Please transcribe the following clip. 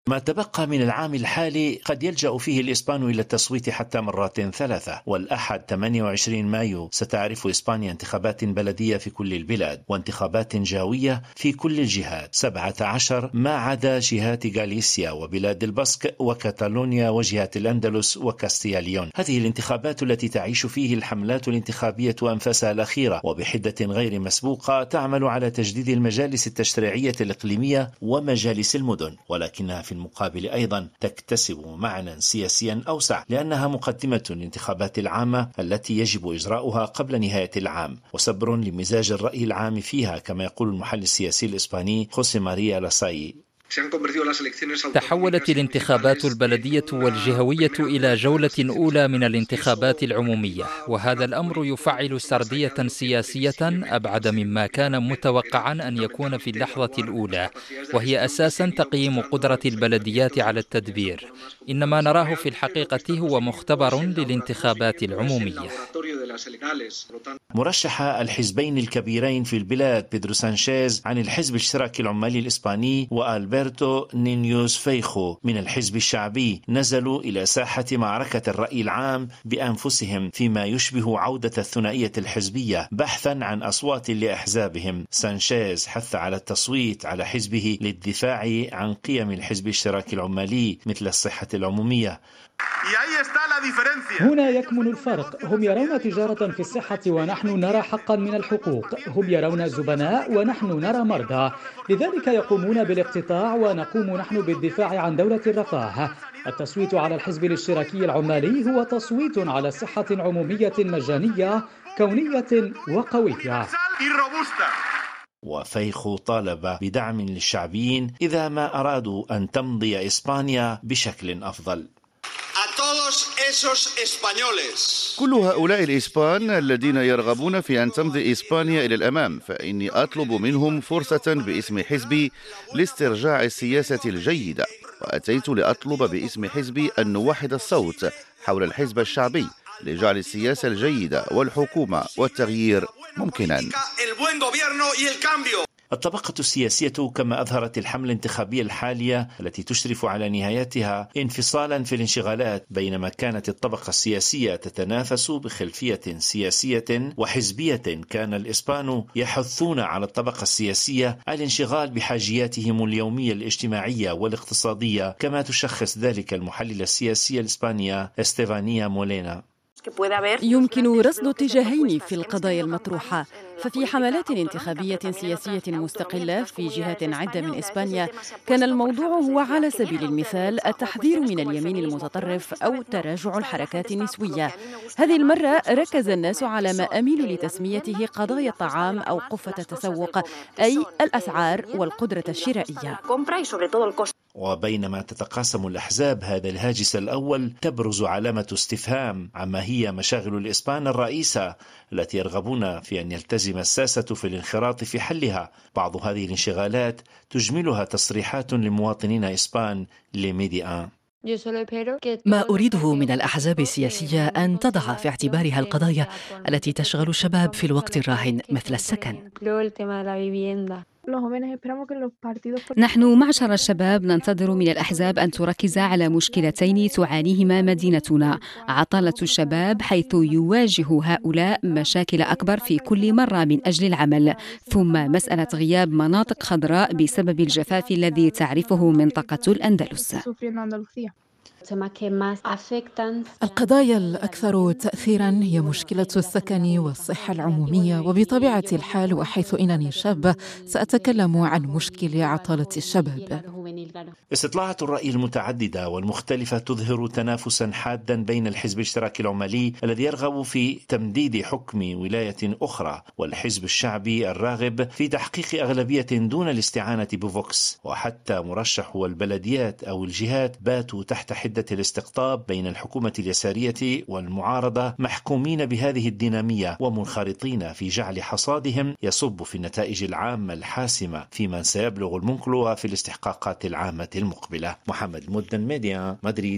ما تبقى من العام الحالي قد يلجأ فيه الإسبان إلى التصويت حتى مرات 3. والأحد 28 مايو ستعرف إسبانيا انتخابات بلدية في كل البلاد وانتخابات جهوية في كل الجهات 17 ما عدا جهات غاليسيا وبلاد البسك وكاتالونيا وجهات الأندلس وكاستيا-ليون. هذه الانتخابات التي تعيش فيه الحملات الانتخابية أنفاسها الأخيرة وبحدة غير مسبوقة تعمل على تجديد المجالس التشريعية الإقليمية ومجالس المدن، ولكنها في المقابل أيضا تكتسب معنى سياسيا أوسع لأنها مقدمة الانتخابات العامة التي يجب إجراؤها قبل نهاية العام وسبر لمزاج الرأي العام فيها، كما يقول المحلل السياسي الإسباني خوسي ماريا لاساي. تحولت الانتخابات البلدية والجهوية إلى جولة أولى من الانتخابات العمومية، وهذا الأمر يفعل سردية سياسية أبعد مما كان متوقعا أن يكون في اللحظة الأولى، وهي أساسا تقييم قدرة البلديات على التدبير. إنما نراه في الحقيقة هو مختبر للانتخابات العمومية. مرشح الحزبين الكبيرين في البلاد بيدرو سانشيز عن الحزب الاشتراكي العمالي الإسباني وألبرتو نينيوس فيخو من الحزب الشعبي نزلوا إلى ساحة معركة الرأي العام بأنفسهم فيما يشبه عودة الثنائية الحزبية بحثا عن أصوات لأحزابهم. سانشيز حث على التصويت على حزبه للدفاع عن قيم الحزب الاشتراكي العمالي مثل الصحة العمومية. هنا يكمن الفرق، هم يرون تجارة في الصحة ونحن نرى حقا من الحقوق، هم يرون زبناء ونحن نرى مرضى، لذلك يقومون بالاقتطاع ونقوم نحن بالدفاع عن دولة الرفاه. التصويت على الحزب الاشتراكي العمالي هو تصويت على صحة عمومية مجانية كونية وقوية. وفيخو طالب بدعم للشعبيين إذا ما أرادوا أن تمضي إسبانيا بشكل أفضل. كل هؤلاء الإسبان الذين يرغبون في أن تمضي إسبانيا إلى الأمام، فإني أطلب منهم فرصة باسم حزبي لاسترجاع السياسة الجيدة، وأتيت لأطلب باسم حزبي أن نوحد الصوت حول الحزب الشعبي لجعل السياسة الجيدة والحكومة والتغيير ممكنا. الطبقة السياسية كما أظهرت الحملة الانتخابية الحالية التي تشرف على نهايتها انفصالا في الانشغالات، بينما كانت الطبقة السياسية تتنافس بخلفية سياسية وحزبية. كان الإسبان يحثون على الطبقة السياسية الانشغال بحاجياتهم اليومية الاجتماعية والاقتصادية، كما تشخص ذلك المحللة السياسية الإسبانية استيفانيا مولينا. يمكن رصد اتجاهين في القضايا المطروحة، ففي حملات انتخابية سياسية مستقلة في جهات عدة من إسبانيا كان الموضوع هو على سبيل المثال التحذير من اليمين المتطرف أو تراجع الحركات النسوية. هذه المرة ركز الناس على ما أميل لتسميته قضايا الطعام أو قفة التسوق، أي الأسعار والقدرة الشرائية. وبينما تتقاسم الأحزاب هذا الهاجس الأول، تبرز علامة استفهام عما هي مشاغل الإسبان الرئيسة التي يرغبون في أن يلتزم الساسة في الانخراط في حلها. بعض هذه الانشغالات تجملها تصريحات لمواطنين إسبان لميديا. ما أريده من الأحزاب السياسية أن تضع في اعتبارها القضايا التي تشغل الشباب في الوقت الراهن مثل السكن. نحن معشر الشباب ننتظر من الأحزاب أن تركز على مشكلتين تعانيهما مدينتنا: عطلة الشباب حيث يواجه هؤلاء مشاكل أكبر في كل مرة من أجل العمل، ثم مسألة غياب مناطق خضراء بسبب الجفاف الذي تعرفه منطقة الأندلس. القضايا الأكثر تأثيراً هي مشكلة السكن والصحة العمومية، وبطبيعة الحال وحيث إنني شاب سأتكلم عن مشكلة عطلة الشباب. استطلاعات الرأي المتعددة والمختلفة تظهر تنافسا حادا بين الحزب الاشتراكي العمالي الذي يرغب في تمديد حكم ولاية أخرى والحزب الشعبي الراغب في تحقيق أغلبية دون الاستعانة بفوكس. وحتى مرشح البلديات أو الجهات باتوا تحت حدة الاستقطاب بين الحكومة اليسارية والمعارضة، محكومين بهذه الدينامية ومنخرطين في جعل حصادهم يصب في النتائج العامة الحاسمة في من سيبلغ المنقلها في الاستحقاقات العامة المقبلة. محمد المدن، ميديا، مدريد.